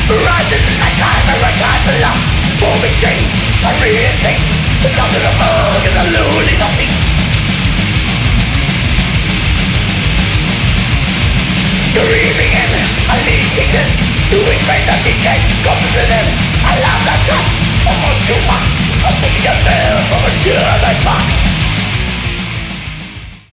Rising night time and red time for lust. Moving dreams, unreal things. The dust of the mug and the loonies of sea. Dreaming in a lead-season. Doing great that decay, confident in. I love that touch, almost too much. I'm taking a pill from a church I fuck.